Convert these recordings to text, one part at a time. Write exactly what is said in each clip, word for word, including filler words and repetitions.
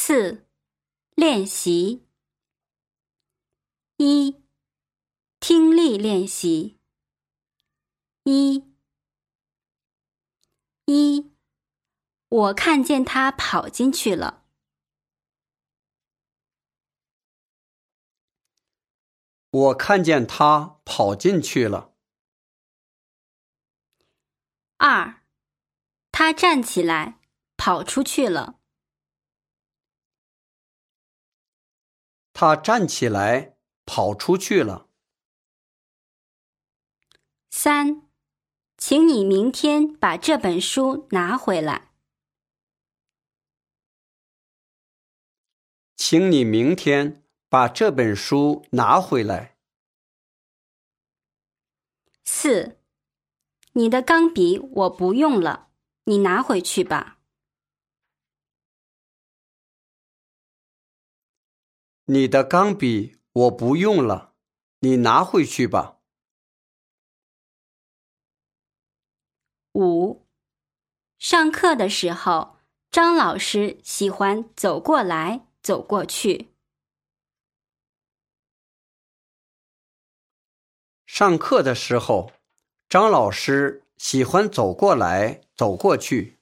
四、练习。一、听力练习。一、一、我看见他跑进去了。 我看见他跑进去了。 二、他站起来，跑出去了。 他站起来，跑出去了。 三、请你明天把这本书拿回来。 请你明天把这本书拿回来。 四、你的钢笔我不用了，你拿回去吧。 你的钢笔我不用了，你拿回去吧。 五、上课的时候，张老师喜欢走过来走过去。 上课的时候，张老师喜欢走过来走过去。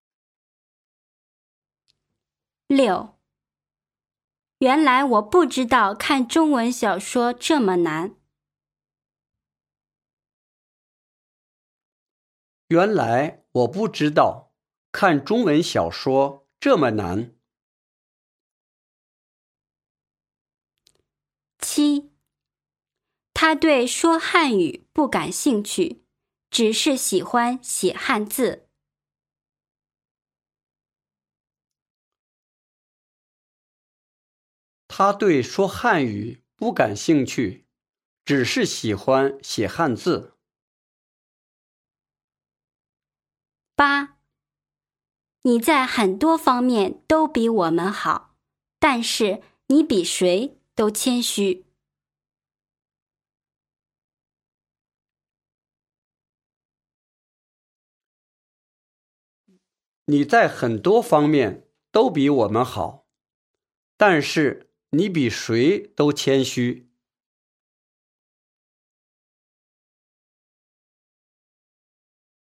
六、原来我不知道看中文小说这么难。 原来我不知道看中文小说这么难。 七、他对说汉语不感兴趣，只是喜欢写汉字。 他对说汉语不感兴趣，只是喜欢写汉字。 八、你在很多方面都比我们好，但是你比谁都谦虚。 你在很多方面都比我们好，但是你比谁都谦虚。